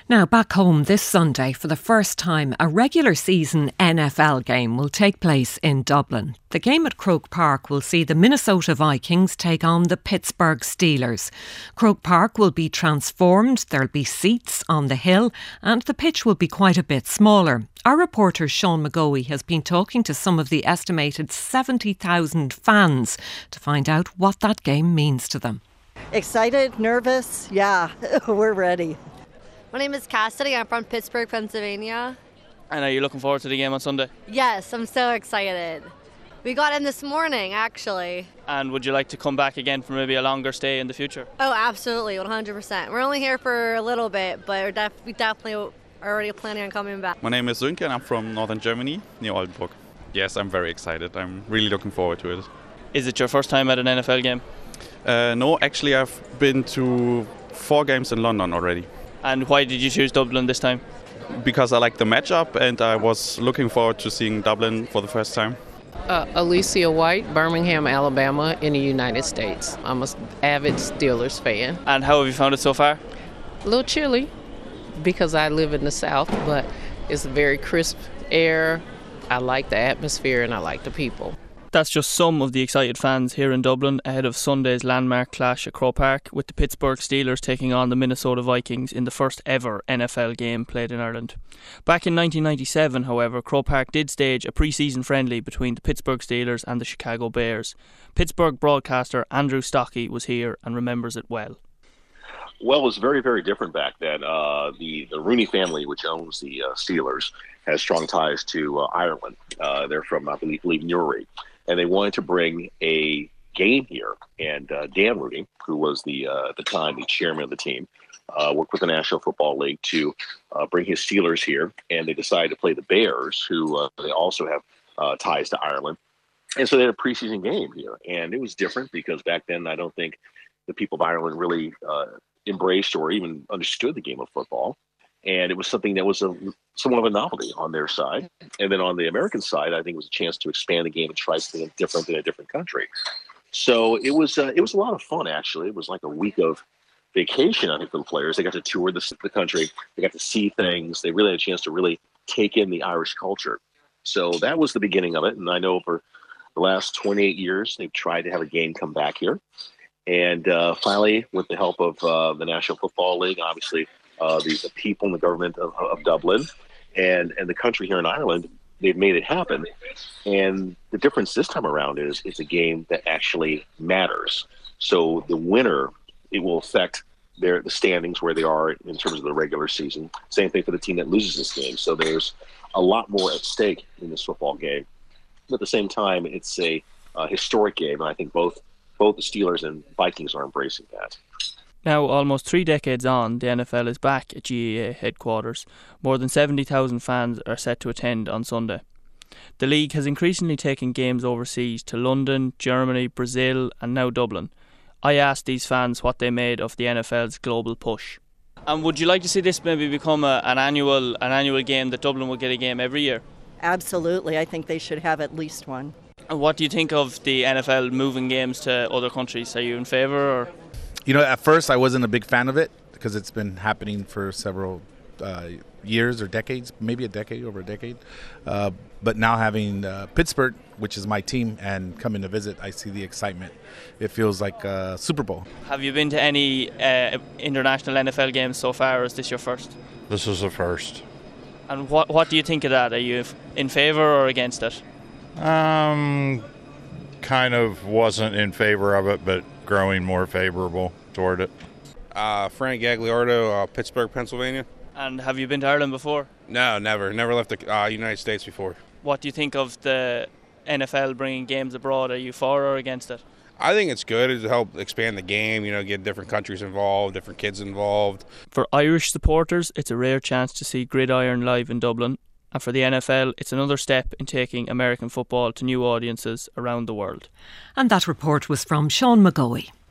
Now, back home this Sunday, for the first time, a regular season NFL game will take place in Dublin. The game at Croke Park will see the Minnesota Vikings take on the Pittsburgh Steelers. Croke Park will be transformed, there'll be seats on the hill, and the pitch will be quite a bit smaller. Our reporter Sean McGoey has been talking to some of the estimated 70,000 fans to find out what that game means to them. Excited, nervous, yeah, we're ready. My name is Cassidy. I'm from Pittsburgh, Pennsylvania. And are you looking forward to the game on Sunday? Yes, I'm so excited. We got in this morning, actually. And would you like to come back again for maybe a longer stay in the future? Oh, absolutely, 100%. We're only here for a little bit, but we definitely are already planning on coming back. My name is Sönke and I'm from northern Germany, near Oldenburg. Yes, I'm very excited. I'm really looking forward to it. Is it your first time at an NFL game? No, actually I've been to 4 games in London already. And why did you choose Dublin this time? Because I like the matchup and I was looking forward to seeing Dublin for the first time. Alicia White, Birmingham, Alabama, in the United States. I'm an avid Steelers fan. And how have you found it so far? A little chilly because I live in the South, but it's very crisp air. I like the atmosphere and I like the people. That's just some of the excited fans here in Dublin ahead of Sunday's landmark clash at Croke Park, with the Pittsburgh Steelers taking on the Minnesota Vikings in the first ever NFL game played in Ireland. Back in 1997, however, Croke Park did stage a pre-season friendly between the Pittsburgh Steelers and the Chicago Bears. Pittsburgh broadcaster Andrew Stockey was here and remembers it well. Well, it was very, very different back then. The Rooney family, which owns the Steelers, has strong ties to Ireland. They're from, I believe, Newry. And they wanted to bring a game here. And Dan Rooney, who was at the time the chairman of the team, worked with the National Football League to bring his Steelers here. And they decided to play the Bears, who they also have ties to Ireland. And so they had a preseason game here. And it was different because back then I don't think the people of Ireland really embraced or even understood the game of football. And it was something that was somewhat of a novelty on their side. And then on the American side, I think it was a chance to expand the game and try something different in a different country. So it was a lot of fun, actually. It was like a week of vacation, I think, for the players. They got to tour the country. They got to see things. They really had a chance to really take in the Irish culture. So that was the beginning of it. And I know for the last 28 years, they've tried to have a game come back here. And finally, with the help of the National Football League, obviously, the people in the government of Dublin and the country here in Ireland, they've made it happen. And the difference this time around is it's a game that actually matters. So the winner, it will affect the standings where they are in terms of the regular season. Same thing for the team that loses this game. So there's a lot more at stake in this football game. But at the same time, it's a historic game. And I think both the Steelers and Vikings are embracing that. Now, almost 3 decades on, the NFL is back at GAA headquarters. More than 70,000 fans are set to attend on Sunday. The league has increasingly taken games overseas to London, Germany, Brazil and now Dublin. I asked these fans what they made of the NFL's global push. And would you like to see this maybe become an annual game, that Dublin will get a game every year? Absolutely, I think they should have at least one. And what do you think of the NFL moving games to other countries? Are you in favour or...? You know, at first I wasn't a big fan of it because it's been happening for several years or decades, maybe over a decade. But now having Pittsburgh, which is my team, and coming to visit, I see the excitement. It feels like a Super Bowl. Have you been to any international NFL games so far, or is this your first? This is the first. And what do you think of that? Are you in favour or against it? Kind of wasn't in favour of it, but growing more favourable toward it. Frank Gagliardo, Pittsburgh, Pennsylvania. And have you been to Ireland before? No, never left the United States before. What do you think of the NFL bringing games abroad? Are you for or against it? I think it's good. It'll help expand the game, get different countries involved, different kids involved. For Irish supporters, it's a rare chance to see Gridiron live in Dublin. And for the NFL, it's another step in taking American football to new audiences around the world. And that report was from Sean McGoey.